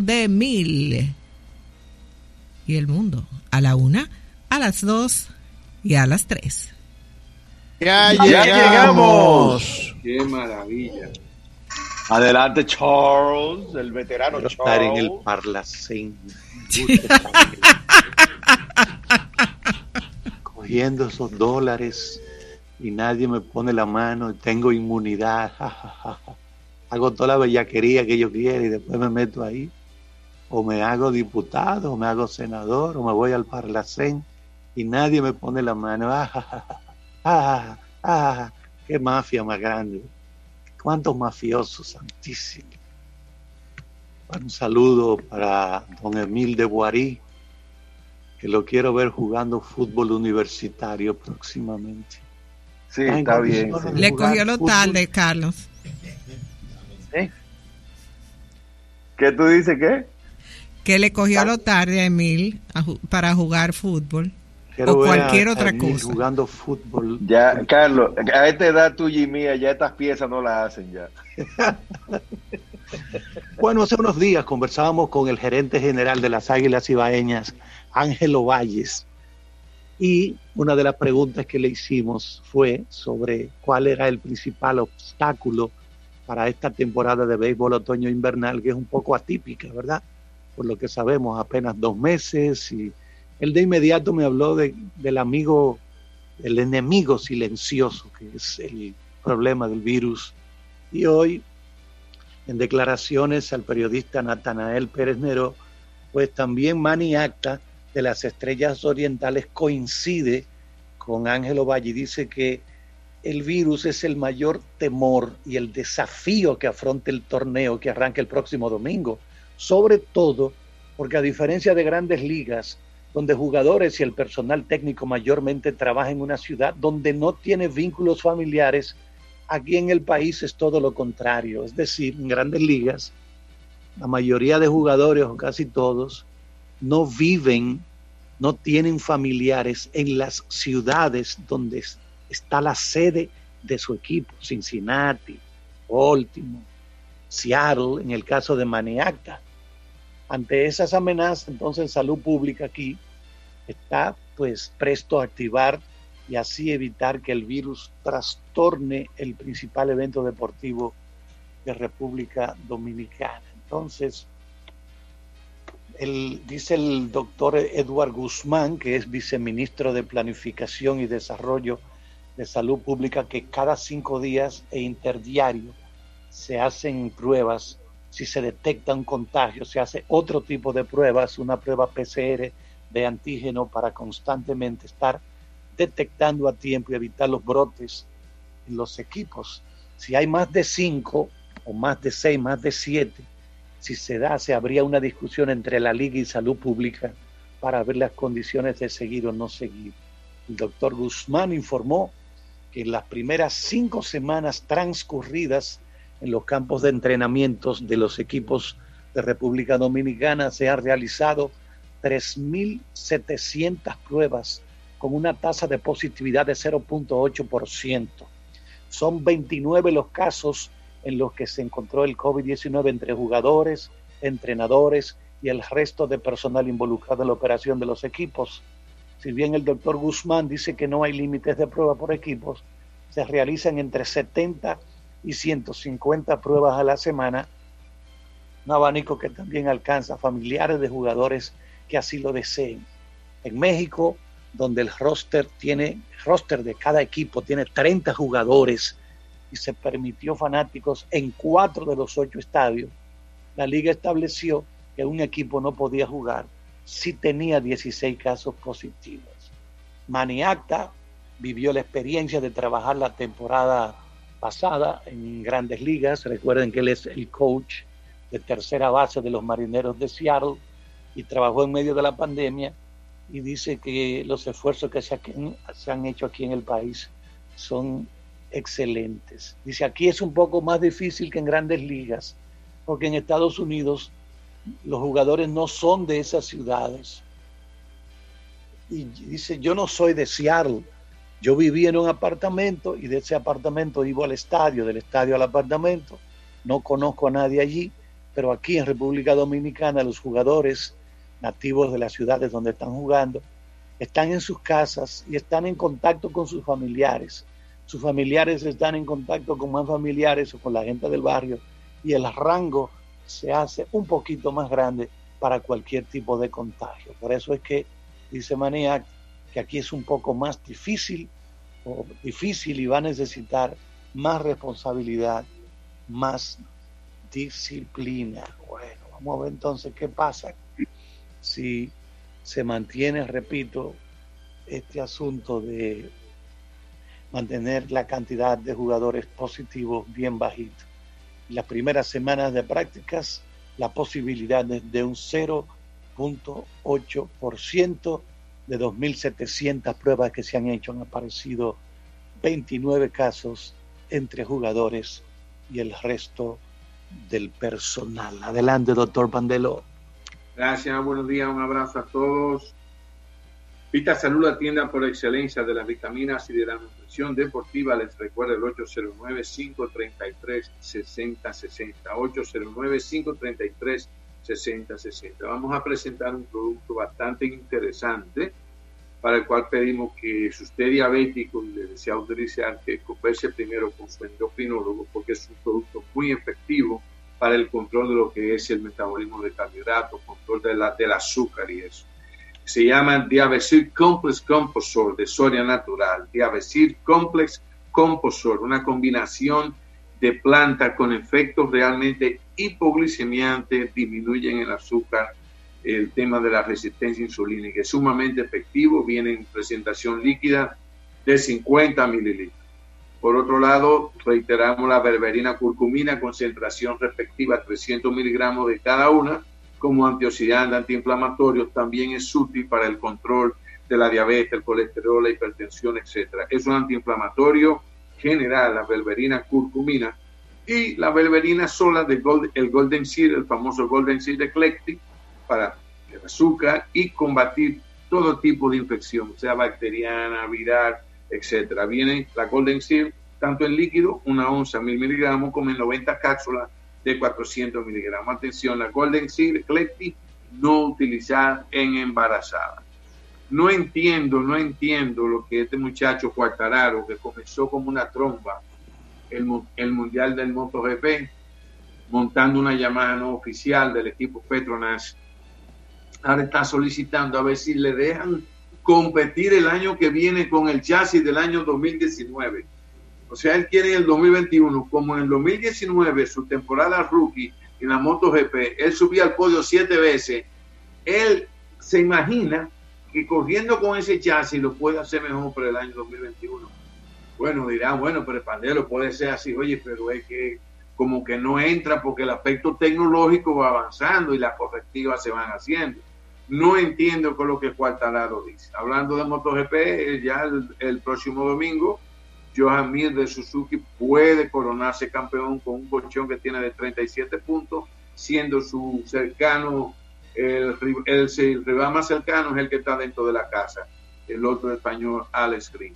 de Emil y el mundo. A la 1, a las 2 y a las 3. ¡Ya llegamos! ¡Qué maravilla! Adelante, Charles, el veterano Quiero Charles. estar en el Parlacén. Cogiendo esos dólares y nadie me pone la mano, tengo inmunidad. Hago toda la bellaquería que yo quiera y después me meto ahí. O me hago diputado, o me hago senador, o me voy al Parlacén y nadie me pone la mano. ¡Qué mafia más grande! ¡Cuántos mafiosos, santísimos! Un saludo para don Emil de Boirí, que lo quiero ver jugando fútbol universitario próximamente. Sí, está bien. Sí. Le cogió lo tarde, Carlos. ¿Eh? ¿Qué tú dices, qué? Que le cogió lo tarde a Emil para jugar fútbol. Quiero o ver cualquier a otra Emil cosa. Jugando fútbol. Ya, Carlos, a esta edad tuya y mía, ya estas piezas no las hacen ya. Bueno, hace unos días conversábamos con el gerente general de las Águilas Ibaeñas, Ángelo Valles, y una de las preguntas que le hicimos fue sobre cuál era el principal obstáculo para esta temporada de béisbol otoño-invernal, que es un poco atípica, ¿verdad? Por lo que sabemos, apenas 2 meses, y él de inmediato me habló del amigo, el enemigo silencioso, que es el problema del virus. Y hoy, en declaraciones al periodista Natanael Pérez Neró, pues también Manny Acta de las Estrellas Orientales coincide con Ángelo Valle y dice que el virus es el mayor temor y el desafío que afronta el torneo que arranca el próximo domingo, sobre todo porque a diferencia de grandes ligas, donde jugadores y el personal técnico mayormente trabajan en una ciudad donde no tiene vínculos familiares, aquí en el país es todo lo contrario. Es decir, en grandes ligas, la mayoría de jugadores, o casi todos, no viven, no tienen familiares en las ciudades donde está la sede de su equipo. Cincinnati, Baltimore, Seattle, en el caso de Manny Acta. Ante esas amenazas, entonces Salud Pública aquí está pues presto a activar y así evitar que el virus trastorne el principal evento deportivo de República Dominicana. Entonces, dice el doctor Eduard Guzmán, que es viceministro de Planificación y Desarrollo de Salud Pública, que cada 5 días e interdiario se hacen pruebas. Si se detecta un contagio, se hace otro tipo de pruebas, una prueba PCR de antígeno para constantemente estar detectando a tiempo y evitar los brotes en los equipos. Si hay más de 5 o más de 6, más de 7, si se habría una discusión entre la Liga y Salud Pública para ver las condiciones de seguir o no seguir. El doctor Guzmán informó que en las primeras 5 semanas transcurridas en los campos de entrenamientos de los equipos de República Dominicana se han realizado 3.700 pruebas con una tasa de positividad de 0.8%. Son 29 los casos en los que se encontró el COVID-19 entre jugadores, entrenadores y el resto de personal involucrado en la operación de los equipos. Si bien el doctor Guzmán dice que no hay límites de prueba por equipos, se realizan entre 70 y 150 pruebas a la semana, un abanico que también alcanza familiares de jugadores que así lo deseen. En México, donde el roster de cada equipo tiene 30 jugadores y se permitió fanáticos en 4 de los 8 estadios, la liga estableció que un equipo no podía jugar si tenía 16 casos positivos. Manny Acta vivió la experiencia de trabajar la temporada pasada en grandes ligas. Recuerden que él es el coach de tercera base de los Marineros de Seattle y trabajó en medio de la pandemia y dice que los esfuerzos que se han hecho aquí en el país son excelentes. Dice, aquí es un poco más difícil que en grandes ligas, porque en Estados Unidos los jugadores no son de esas ciudades. Y dice, yo no soy de Seattle, yo viví en un apartamento y de ese apartamento iba al estadio, del estadio al apartamento, no conozco a nadie allí, pero aquí en República Dominicana los jugadores nativos de las ciudades donde están jugando están en sus casas y están en contacto con sus familiares. Sus familiares están en contacto con más familiares o con la gente del barrio, y el rango se hace un poquito más grande para cualquier tipo de contagio. Por eso es que dice Maniac que aquí es un poco más difícil y va a necesitar más responsabilidad, más disciplina. Bueno, vamos a ver entonces qué pasa si se mantiene, repito, este asunto de mantener la cantidad de jugadores positivos bien bajito. Las primeras semanas de prácticas, la posibilidad de un 0.8% de 2.700 pruebas que se han hecho. Han aparecido 29 casos entre jugadores y el resto del personal. Adelante, doctor Pandelo. Gracias, buenos días, un abrazo a todos. Vita Salud, la tienda por excelencia de las vitaminas y de la nutrición deportiva. Les recuerda el 809-533-6060. 809-533-6060. Vamos a presentar un producto bastante interesante para el cual pedimos que si usted es diabético y le desea utilizar, que converse primero con su endocrinólogo, porque es un producto muy efectivo para el control de lo que es el metabolismo de carbohidratos, control del azúcar y eso. Se llama Diabesil Complex Composol de Soria Natural. Diabesil Complex Composol, una combinación de plantas con efectos realmente hipoglicemiantes, disminuyen el azúcar, el tema de la resistencia insulínica, es sumamente efectivo, viene en presentación líquida de 50 mililitros. Por otro lado, reiteramos la berberina curcumina, concentración respectiva 300 miligramos de cada una, como antioxidante, antiinflamatorio, también es útil para el control de la diabetes, el colesterol, la hipertensión, etc. Es un antiinflamatorio general, la berberina curcumina, y la berberina sola, el Golden Seed, el famoso Golden Seed Eclectic, para el azúcar y combatir todo tipo de infección, sea bacteriana, viral, etc. Viene la Golden Seed, tanto en líquido, 1 onza, 1000 miligramos, como en 90 cápsulas de 400 miligramos. Atención, la Golden Seed Eclectic no utilizar en embarazadas. No entiendo lo que este muchacho Quartararo, que comenzó como una tromba el Mundial del MotoGP, montando una Yamaha no oficial del equipo Petronas, ahora está solicitando a ver si le dejan competir el año que viene con el chasis del año 2019. O sea, él quiere el 2021, como en el 2019, su temporada rookie en la MotoGP, él subía al podio 7 veces. Él se imagina que corriendo con ese chasis lo puede hacer mejor para el año 2021. Bueno, dirán, bueno, pero el Pandelo puede ser así. Oye, pero es que como que no entra porque el aspecto tecnológico va avanzando y las correctivas se van haciendo. No entiendo con lo que Quartararo dice. Hablando de MotoGP, ya el próximo domingo, Johan Mir de Suzuki puede coronarse campeón con un colchón que tiene de 37 puntos, siendo su cercano, el rival más cercano es el que está dentro de la casa, el otro español, Alex Green.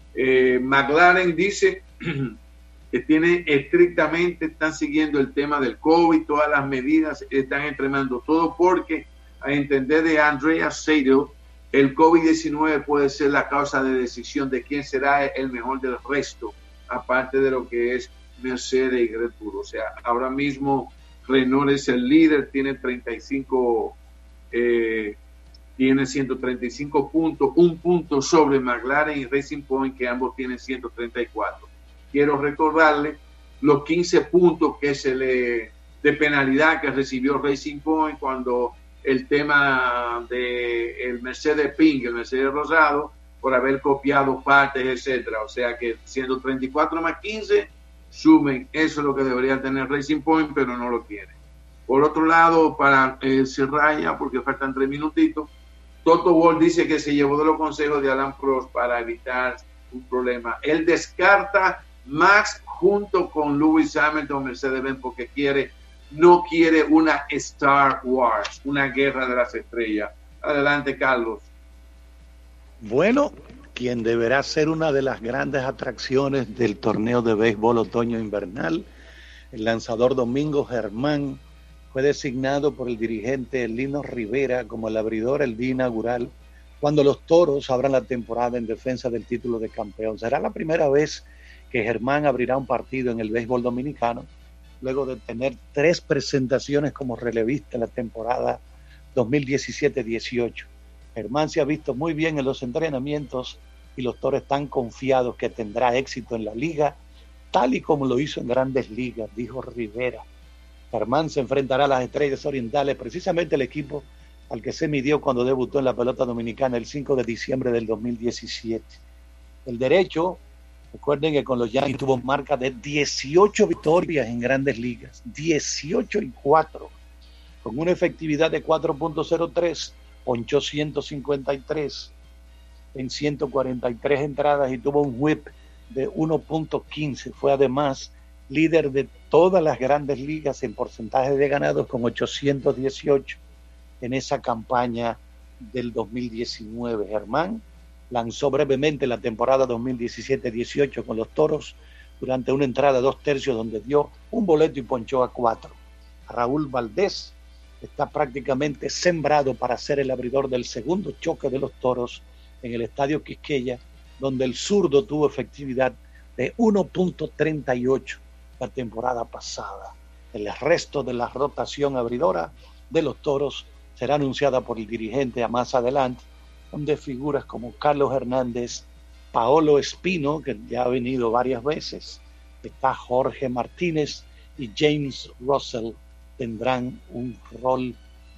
McLaren dice que tiene estrictamente, están siguiendo el tema del COVID, todas las medidas, están entrenando todo porque, a entender de Andrea Seidel, el COVID-19 puede ser la causa de decisión de quién será el mejor del resto, aparte de lo que es Mercedes y Red Bull. O sea, ahora mismo Renault es el líder, tiene 135 puntos, un punto sobre McLaren y Racing Point, que ambos tienen 134. Quiero recordarle los 15 puntos de penalidad que recibió Racing Point cuando el tema de el Mercedes Pink, el Mercedes Rosado, por haber copiado partes, etcétera. O sea que siendo 34 más 15, sumen, eso es lo que debería tener Racing Point, pero no lo tiene. Por otro lado, para cerrar ya, porque faltan 3 minutitos, Toto Wolff dice que se llevó de los consejos de Alain Prost para evitar un problema. Él descarta Max junto con Lewis Hamilton, Mercedes-Benz, porque no quiere una Star Wars, una guerra de las estrellas. Adelante, Carlos. Bueno, quien deberá ser una de las grandes atracciones del torneo de béisbol otoño-invernal, el lanzador Domingo Germán, fue designado por el dirigente Lino Rivera como el abridor el día inaugural, cuando los Toros abran la temporada en defensa del título de campeón. Será la primera vez que Germán abrirá un partido en el béisbol dominicano, luego de tener 3 presentaciones como relevista en la temporada 2017-18. Germán se ha visto muy bien en los entrenamientos y los Toros están confiados que tendrá éxito en la liga, tal y como lo hizo en Grandes Ligas, dijo Rivera. Germán se enfrentará a las Estrellas Orientales, precisamente el equipo al que se midió cuando debutó en la pelota dominicana el 5 de diciembre del 2017. El derecho, recuerden que con los Yankees tuvo marca de 18 victorias en Grandes Ligas, 18-4, con una efectividad de 4.03, ponchó 153 en 143 entradas y tuvo un whip de 1.15. Fue además líder de todas las Grandes Ligas en porcentaje de ganados con 818 en esa campaña del 2019. Germán lanzó brevemente la temporada 2017-18 con los Toros durante una entrada 2/3 donde dio un boleto y ponchó a 4. Raúl Valdés está prácticamente sembrado para ser el abridor del segundo choque de los Toros en el Estadio Quisqueya, donde el zurdo tuvo efectividad de 1.38 la temporada pasada. El resto de la rotación abridora de los Toros será anunciada por el dirigente a más adelante, donde figuras como Carlos Hernández, Paolo Espino, que ya ha venido varias veces, está Jorge Martínez y James Russell tendrán un rol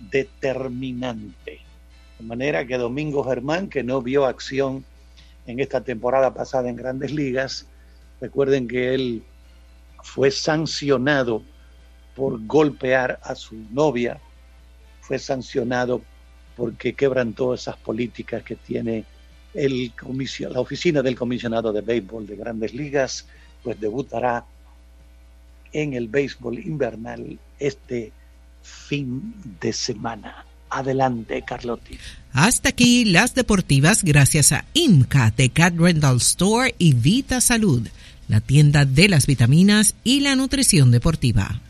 determinante. De manera que Domingo Germán, que no vio acción en esta temporada pasada en Grandes Ligas, recuerden que él fue sancionado por golpear a su novia, fue sancionado porque quebrantó esas políticas que tiene la oficina del comisionado de béisbol de Grandes Ligas, pues debutará en el béisbol invernal este fin de semana. Adelante, Carlotti. Hasta aquí las deportivas gracias a IMCA de Cat Rental Store y Vita Salud, la tienda de las vitaminas y la nutrición deportiva.